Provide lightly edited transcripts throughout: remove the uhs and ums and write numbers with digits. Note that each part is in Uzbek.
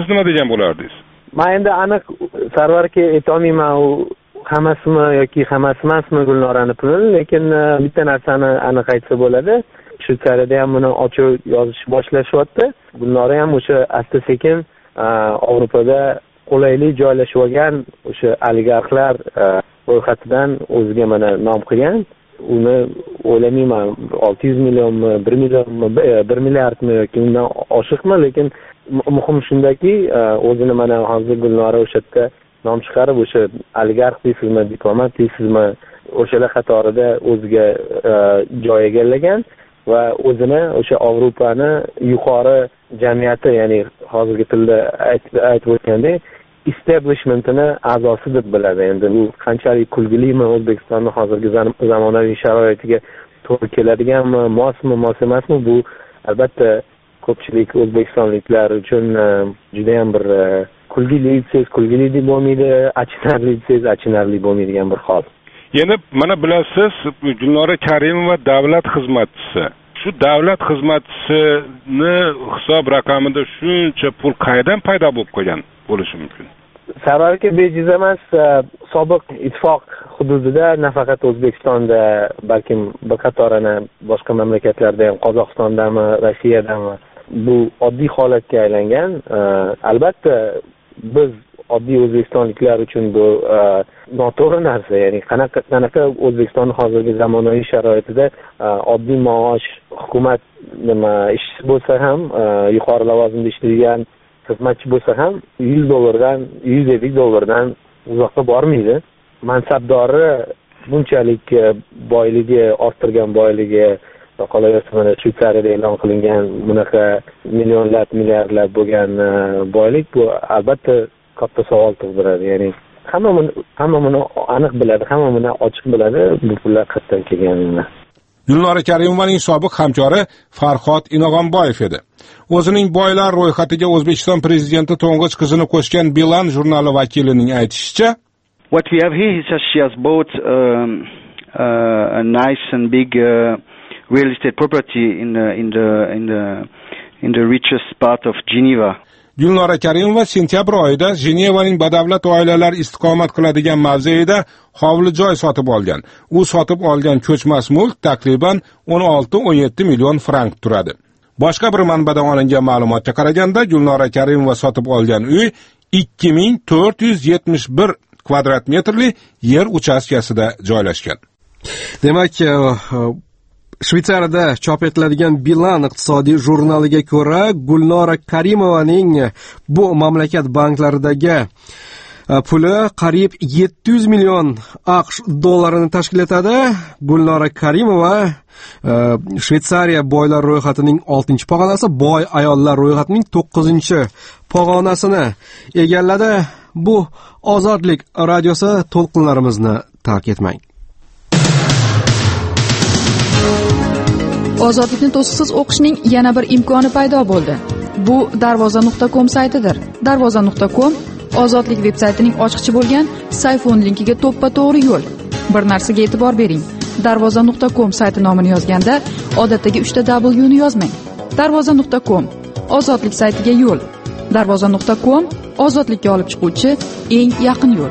siz nima degan bo'lardingiz? Men endi aniq Sarvarga aytolmayman, u hammasimi yoki hammasi emasmi Gulnorani puli, lekin bitta narsani aniq aytsa bo'ladi. Shveysariyada ham buni ochiq yozish boshlashyapti. Gulnora ham o'sha asta-sekin Yevropada qulaylik joylashib olgan o'sha oligarxlar ro'yxatidan o'ziga mana nom qilgan. Uni o'ylamayman 600 millionmi, 1 millionmi, 1 milliardmi yoki undan oshiqmi, lekin muhim shundaki, o'zini mana hozir Gulnora o'sha yerda nom chiqarib, o'sha oligarx deysizmi, diplomat deysizmi, o'shalar qatorida o'ziga joy egallagan va o'zini o'sha Yevropani yuqori jamiyati, ya'ni hozirgi tilda aytib o'tgandek, establishmentini a'zosi deb biladi. Endi bu qanchalik kulgilimi, O'zbekistonning hozirgi zamonaviy sharoitiga to'g'ri keladiganmi, mosmi, mos emasmi, bu albatta ko'pchilik o'zbekistonliklar uchun juda ham bir kulgili deb bo'lmaydi, achinarli bo'lmaydigan bir hol. Endi mana bilasiz, Gulnora Karimova davlat xizmatchisi. Shu davlat xizmatchisini hisob raqamida shuncha pul qayerdan paydo bo'lib qolgan bo'lishi mumkin? Sarvarga bejiz emas, sobiq ittifoq hududida, nafaqat O'zbekistonda, balkim bir qatorana boshqa mamlakatlarda ham, Qozog'istondami, Rossiyadami bu oddiy holatga aylangan. Albatta biz oddiy o'zbekistonliklar uchun bu noto'g'ri narsa. Ya'ni qanaqa O'zbekistonning hozirgi zamonaviy sharoitida oddiy maosh hukumat ishchi bo'lsa ham, yuqori lavozimda ishlaydigan xizmatchi bo'lsa ham $150 uzoqqa bormaydi. Mansabdori bunchalik boyligi, orttirgan boyligi, qolaversa mana Shveysariyada e'lon qilingan bunaqa millionlab, milliardlab bo'lgan boylik, bu albatta katta savol tug'diradi. Ya'ni hamma buni aniq biladi, hamma buni ochiq biladi, bu pullar qayerdan kelganini. Gulnora Karimovaning sobiq hamkori Farhod Inog'onboyev edi. O'zining boylar ro'yxatiga O'zbekiston prezidenti to'ng'ich qizini qo'shgan Bilan jurnali vakilining aytishicha, what we have here is that she has bought a nice and big real estate property in the richest part of Geneva. Gulnora Karimova sentyabr oyida Jenevaning badavlat oilalar istiqomat qiladigan mavzeida hovli joy sotib olgan. U sotib olgan ko'chmas mulk takriban 16-17 million frank turadi. Boshqa bir manbadan olingan ma'lumotga qaraganda, Gulnora Karimova sotib olgan uy 2471 kvadrat metrli yer uchastkasida joylashgan. Demak, Shveysariyada chop etiladigan Bilan iqtisodiy jurnaliga ko'ra, Gulnora Karimovaning bu mamlakat banklaridagi puli qariyb 700 million AQSh dollarini tashkil etadi. Gulnora Karimova Shveysariya boylar ro'yxatining 6-pog'onasi, boy ayollar ro'yxatining 9-pog'onasini egalladi. Bu Ozodlik radiosi, to'lqinlarimizni tark etmang. Ozodlikni to'siqsiz o'qishning yana bir imkoni paydo bo'ldi. Bu darvoza.com saytidir. Darvoza.com Ozodlik veb-saytining ochiqchi bo'lgan Sayfon linkiga to'ppa-to'g'ri yo'l. Bir narsaga e'tibor bering. Darvoza.com sayti nomini yozganda odatdagi 3 ta W ni yozmang. Darvoza.com Ozodlik saytiga yo'l. Darvoza.com ozodlikka olib chiquvchi eng yaqin yo'l.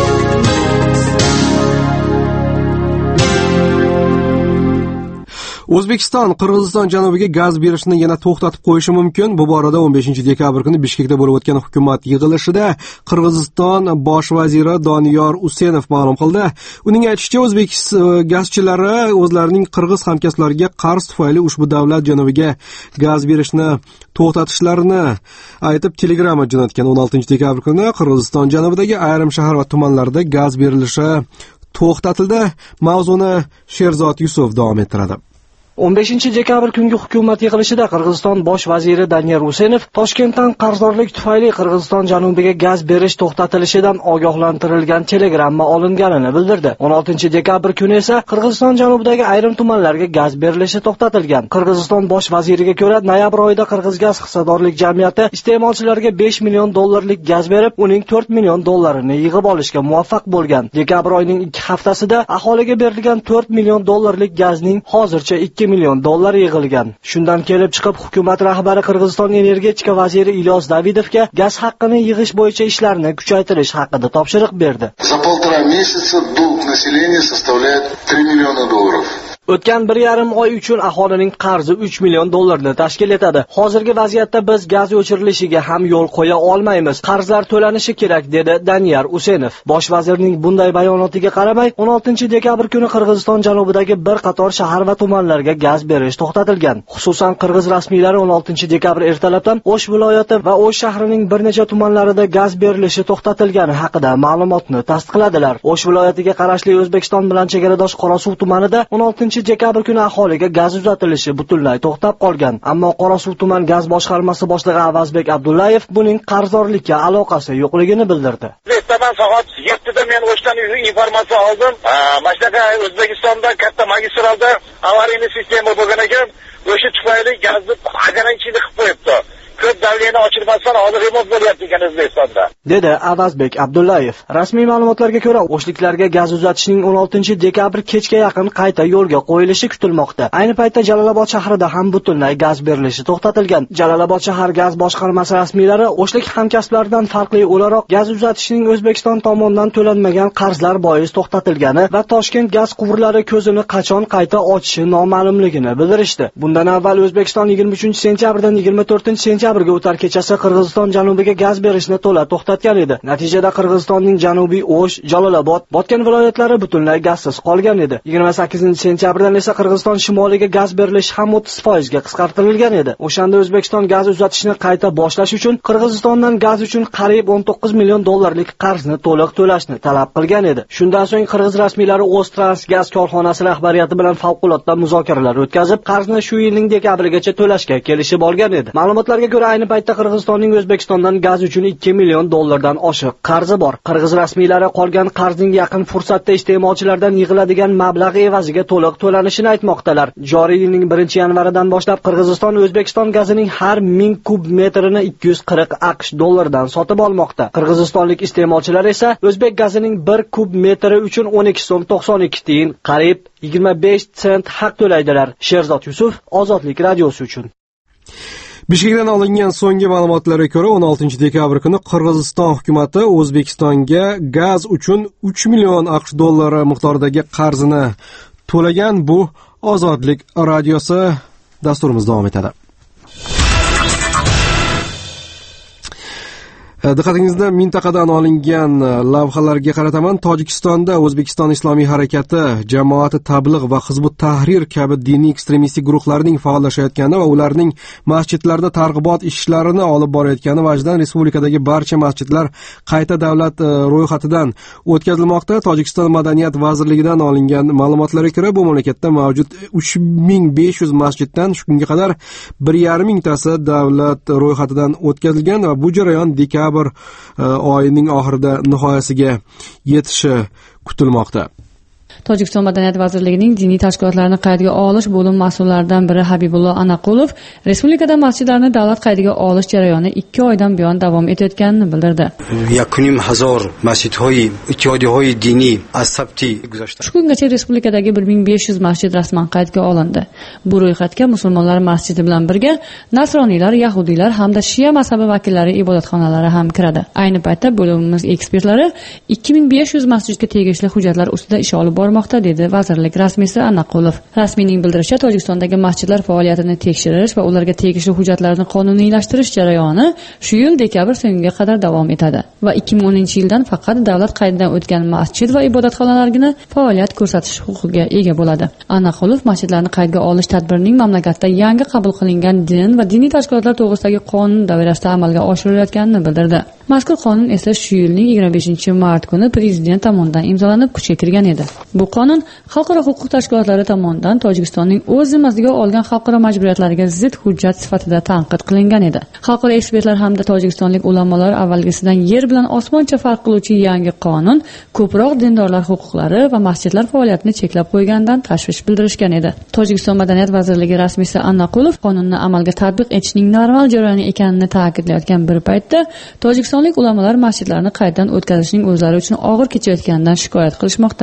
O'zbekiston Qirg'iziston janubiga gaz berishni yana to'xtatib qo'yishi mumkin. Bu borada 15-dekabr kuni Bishkekda bo'lib o'tgan hukumat yig'ilishida Qirg'iziston bosh vaziri Doniyor Usenov ma'lum qildi. Uning aytishicha, o'zbek gazchilari o'zlarining qirg'iz hamkasblariga qarz tufayli ushbu davlat janubiga gaz berishni to'xtatishlarini aytib telegramma jo'natgan. 16-dekabr kuni Qirg'iziston janubidagi ayrim shahar va tumanlarda gaz berilishi to'xtatildi. Mavzuni Sherzod Yusuf davom ettiradi. 15-dekabr kungi hukumat yig'ilishida Qirg'iziston bosh vaziri Doniyor Usenov Toshkentdan qarzdorlik tufayli Qirg'iziston janubiga gaz berish to'xtatilishidan ogohlantirilgan telegramma olinganini bildirdi. 16-dekabr kuni esa Qirg'iziston janubidagi ayrim tumanlarga gaz berilishi to'xtatilgan. Qirg'iziston bosh vaziriga ko'ra, noyabr oyida Qirg'izgaz hissadorlik jamiyati iste'molchilarga 5 million dollarlik gaz berib, uning 4 million dollarini yig'ib olishga muvaffaq bo'lgan. Dekabr oyining 2 haftasida aholiga berilgan 4 million dollarlik gazning hozircha 2 million dollar yig'ilgan. Shundan kelib chiqib, hukumat rahbari Qirg'iziston energetika vaziri Ilyos Davidovga gaz haqqini yig'ish bo'yicha ishlarni kuchaytirish haqida topshiriq berdi. За 1,5 месяца долг населения составляет 3 миллиона долларов. O'tgan 1,5 oy uchun aholining qarzi 3 million dollarni tashkil etadi. Hozirgi vaziyatda biz gaz o'chirilishiga ham yo'l qo'ya olmaymiz. Qarzlar to'lanishi kerak, dedi Danyar Usenov. Bosh vazirning bunday bayonotiga qaramay, 16-dekabr kuni Qirg'iziston janubidagi bir qator shahar va tumanlarga gaz berish to'xtatilgan. Xususan, qirg'iz rasmiylari 16-dekabr ertalabdan O'sh viloyati va O'sh shahrining bir necha tumanlarida gaz berilishi to'xtatilgani haqida ma'lumotni tasdiqladilar. O'sh viloyatiga qarashli O'zbekiston bilan chegaradosh Qorasuv tumanida 16-dekabr kuni aholiga gaz uzatilishi butunlay to'xtab qolgan. Ammo Qorasuv tuman gaz boshqarmasi boshlig'i Avazbek Abdullayev buning qarzdorlikka aloqasi yo'qligini bildirdi. Ertaman soat 7da men O'shdan informatsiya oldim. Mana O'zbekistonda katta magistralda avariya sistema bo'lgan ekan, o'sha tufayli gazni agaran ichida qilib qo'yibdi. Ko'p davleni ochilmasdan hozir remont bo'lyapti ekan O'zbekistonda, dedi Avazbek Abdullayev. Rasmiy ma'lumotlarga ko'ra, o'shliklarga gaz uzatishning 16-dekabr kechga yaqin qayta yo'lga qo'yilishi kutilmoqda. Ayni paytda Jalolobod shahrida ham butunlay gaz berilishi to'xtatilgan. Jalolobod shahar gaz boshqarmasi rasmiylari o'shlik hamkasblaridan farqli o'laroq gaz uzatishning O'zbekiston tomonidan to'lanmagan qarzlar bois to'xtatilgani va Toshkent gaz quvurlari ko'zini qachon qayta ochishi noma'lumligini bildirishdi. Bundan avval O'zbekiston 23-sentyabrdan 24-sentyabrga o'tar kechasi Qirg'iziston janubiga gaz berishni to'la to'xtatgan edi. Natijada Qirg'izistonning janubiy O'sh, Jalolobod, Botken viloyatlari butunlay gazsiz qolgan edi. 28-sentyabrdan esa Qirg'iziston shimoliga gaz berilishi ham 30% ga qisqartirilgan edi. O'shanda O'zbekiston gaz uzatishni qayta boshlash uchun Qirg'izistondan gaz uchun qariyb 19 million dollarlik qarzni to'liq to'lashni talab qilgan edi. Shundan so'ng qirg'iz rasmiylari O'ztransgaz korxonasi rahbariyati bilan favqulodda muzokaralar o'tkazib, qarzni shu yilning dekabrigacha to'lashga kelishib olgan edi. Ma'lumotlarga ko'ra, ayni paytda Qirg'izistonning O'zbekistondan gaz uchun 2 million dollardan oshiq qarzi bor. Qirg'iz rasmiylari qolgan qarzning yaqin fursatda iste'molchilardan yig'iladigan mablag' evaziga to'liq to'lanishini aytmoqdalar. Joriy yilning 1-yanvaridan boshlab Qirg'iziston O'zbekiston gazining har 1000 kub metrini 240 AQSh dollaridan sotib olmoqda. Qirg'izistonlik iste'molchilar esa o'zbek gazining 1 kub metri uchun 12 so'm 92 tiyin, qariyb 25 sent haq to'laydilar. Sherzod Yusuf, Ozodlik radiosi uchun. Bishkekdan olingan so'nggi ma'lumotlarga ko'ra, 16-dekabr kuni Qirg'iziston hukumatı O'zbekistonga gaz uchun 3 million AQSh dollari miqdoridagi qarzini to'lagan. Bu Ozodlik radiosi, dasturimiz davom etadi. Diqqatingizda mintaqadan olingan lavhalarga qarataman. Tojikistonda O'zbekiston Islomiy harakati, jamoati tabligh va Hizbut Tahrir kabi diniy ekstremistik guruhlarning faollashayotgani va ularning masjidlarda targ'ibot ishlarini olib borayotgani vajidan respublikadagi barcha masjidlar qayta davlat ro'yxatidan o'tkazilmoqda. Tojikiston Madaniyat vazirligidan olingan ma'lumotlarga ko'ra, bu mamlakatda mavjud 3500 masjiddan shu kunga qadar 1,5 mingtasi davlat ro'yxatidan o'tkazilgan va bu jarayon dekabr oyining oxirida nihoyasiga yetishi kutilmoqda. Tojikiston Madaniyat vazirligining diniy tashkilotlarni qaydga olish bo'lim mas'ullaridan biri Habibullo Anaqulov respublikada masjidlarni davlat qaydiga olish jarayoni 2 oydan buyon davom etayotganini bildirdi. 1000 masjidhoyi ittihodiyoyi diniy asabti guzashta. Shu kungacha respublikadagi 1500 masjid rasman qaydga olindi. Bu ro'yxatga musulmonlar masjidi bilan birga nasroniylar, yahudiylar hamda shiya mazhabi vakillari ibodatxonalari ham kiradi. Ayni paytda bo'limimiz ekspertlari 2500 masjidga tegishli hujjatlar ustida ish olib bormoqda, dedi vazirlik rasmiysi Anaqulov. Rasmiyning bildirishicha, Tojikistondagi masjidlar faoliyatini tekshirish va ularga tegishli hujjatlarni qonuniylashtirish jarayoni shu yil dekabr so'ngiga qadar davom etadi va 2010-yildan faqat davlat qaydidan o'tgan masjid va ibodatxonalargina faoliyat ko'rsatish huquqiga ega bo'ladi. Anaqulov masjidlarni qaydga olish tadbirining mamlakatda yangi qabul qilingan din va diniy tashkilotlar to'g'risidagi qonun doirasida amalga oshirilayotganini bildirdi. Mazkur qonun esa shu yilning 25-mart kuni prezident tomonidan imzolanib kuchga kirgan edi. Bu qonun xalqaro huquq tashkilotlari tomonidan Tojikistonning o'z zimmasiga olgan xalqaro majburiyatlariga zid hujjat sifatida tanqid qilingan edi. Xalqaro ekspertlar hamda tojikistonlik ulamolar avvalgisidan yer bilan osmoncha farq qiluvchi yangi qonun ko'proq dindorlar huquqlari va masjidlar faoliyatini cheklab qo'yganidan tashvish bildirishgan edi. Tojikiston Madaniyat vazirligi rasmiysi Anaqulov qonunni amalga tatbiq etishning normal jarayoni ekanini ta'kidlayotgan bir paytda Tojikiston tojikistonlik ulamolar masjidlarni qaytadan o'tkazishning o'zlari uchun og'ir kechayotganidan shikoyat qilishmoqda.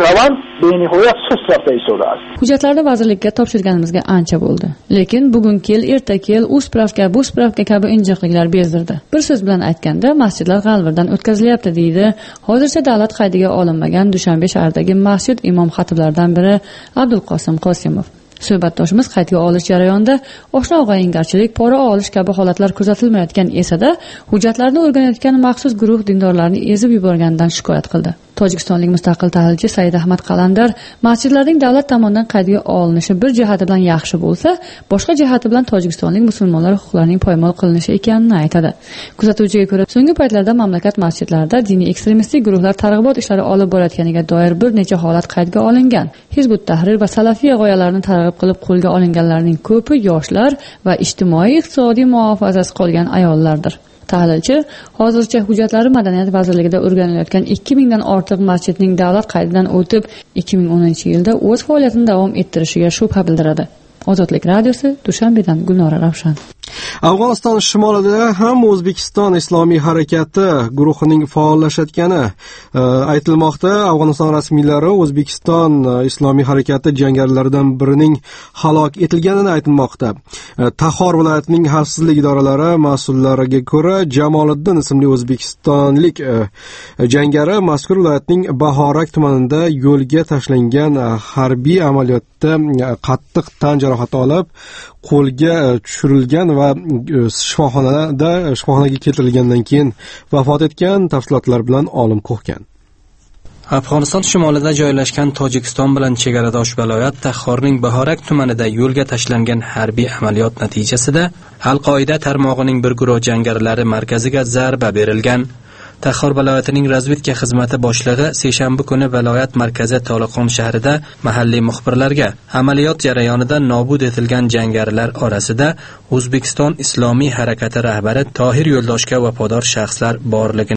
Hujjatlarni vazirlikka topshirganimizga ancha bo'ldi, lekin bugun kel, erta kel, u spravka, bu spravka kabi injiqliklar bezdirdi. Bir so'z bilan aytganda, masjidlar g'alvirdan o'tkazilyapti deydi. Hozircha davlat qaydiga olinmagan Dushanbe shahridagi masjid imom xatiblaridan biri Abdulqosim Qosimov. Suhbatdoshimiz qaydga olish jarayonida oshno og'ayingarchilik, pora olish kabi holatlar kuzatilmayotgan esa-da, hujjatlarni o'rganayotgan maxsus guruh dindorlarni ezib yuborganidan shikoyat qildi. Tojikistonlik mustaqil tahlilchi Said Ahmad Qalandar masjidlarning davlat tomonidan qaydga olinishi bir jihati bilan yaxshi bo'lsa, boshqa jihati bilan tojikistonlik musulmonlar huquqlarining poymol qilinishi ekanini aytadi. Kuzatuvchiga ko'ra, so'nggi paytlarda mamlakat masjidlarida diniy ekstremistik guruhlar targ'ibot ishlari olib borayotganiga doir bir necha holat qaydga olingan. Hizbut Tahrir va salafiy g'oyalarni targ'ib qilib qo'lga olinganlarning ko'pi yoshlar va ijtimoiy-iqtisodiy muhofazasi qolgan ayollardir. Tahlilchi hozircha hujjatlari Madaniyat vazirligida o'rganilayotgan 2000 dan ortiq masjidning davlat qaydidan o'tib 2010-yilda o'z faoliyatini davom ettirishiga shubha bildiradi. Ozodlik radiosi, Dushanbedan Gulnora Ravshan. Afg'oniston shimolida ham O'zbekiston Islomiy harakati guruhining faollashayotgani aytilmoqda. Afg'oniston rasmiylari O'zbekiston Islomiy harakati jangarilaridan birining halok etilganini aytmoqda. Taxor viloyatining xavfsizlik idoralari mas'ullariga ko'ra, Jamoliddin ismli o'zbekistonlik jangari mazkur viloyatning Bahorak tumanida yo'lga tashlangan harbiy amaliyotda qattiq tan jarohati olib, qo'lga tushirilgan va shifoxonaga keltirilgandan keyin vafot etgan. Tafsilotlar bilan olim qo'rqgan. Afg'oniston shimolida joylashgan Tojikiston bilan chegaradosh viloyat Taxorning Bahorak tumanida yo'lga tashlangan harbiy amaliyot natijasida Al-Qoida tarmog'ining bir guruh jangarilari markaziga zarba berilgan. Taxor viloyatining razvedka xizmati boshlig'i seshanba kuni viloyat markazi Toliqon shahrida mahalliy muxbirlarga amaliyot jarayonida nobud etilgan jangarilar orasida O'zbekiston Islomiy harakati rahbari Tohir Yo'ldoshga vafodor shaxslar borligini